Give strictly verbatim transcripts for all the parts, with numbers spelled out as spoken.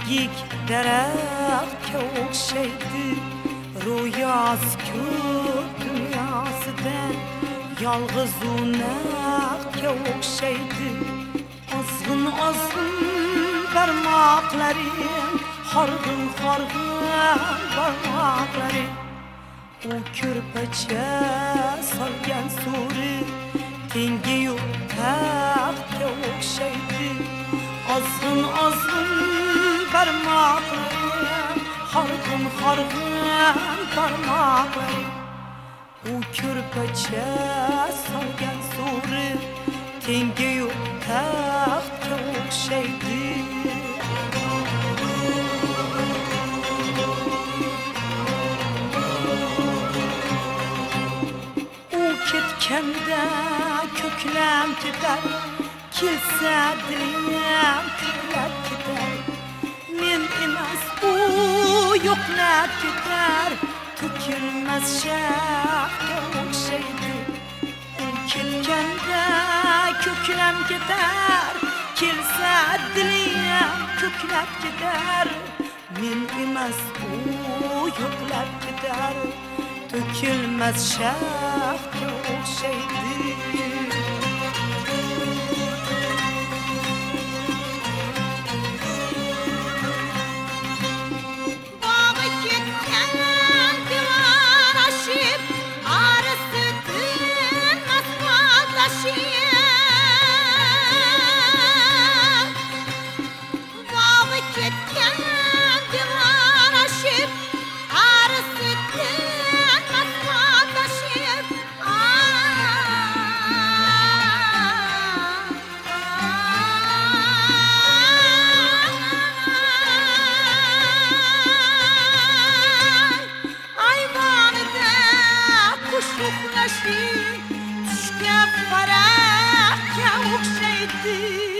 egik daraxtga o'xshaydi, ro'yosi ko'p dunyosida yolg'iz u naqdga o'xshaydi. Ozg'in ozg'in barmoqlaring, horg'in horg'in barmoqlaring, u ko'rpacha solgan suri tengi yo'q taxtga o'xshaydi. Ozg'in ozg'in barmoqlaring, horg'in horg'in barmoqlaring, u ko'rpacha solgan suri tengi yo'q taxtga o'xshaydi. U ketganda ko'klam ketar, kelsa dilim ko'klab ketar. Men emas u yo'qlab ketar, to'kilmas shaxga o'xshaydi. U ketganda ko'klam ketar, kelsa dilim ko'klab ketar. Men emas u yo'qlab ketar, to'kilmas shaxga o'xshaydi. Tushgan faraqqa o'xshaydi.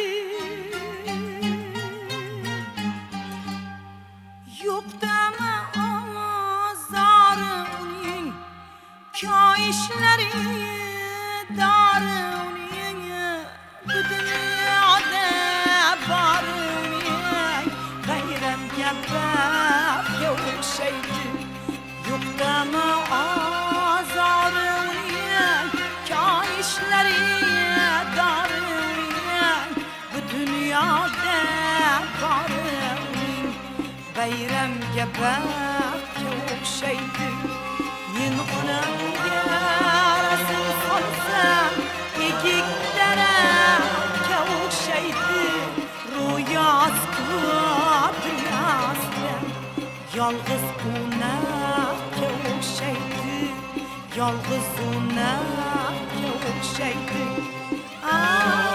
Yo'qdami ozori uning, koyishlari dori uning, bu dunyoda bori uning, bayram gaplarga o'xshaydi. Yo'qdami ozori ishlari doring, bu dunyoda boring, bayramga baxtga o'xshaydi. Men onamga rasm solsam, egik daraxtga o'xshaydi. Ro'yosi ko'p dunyosida yolg'iz u naqdga o'xshaydi, yolg'iz u naqdga o'xshaydi.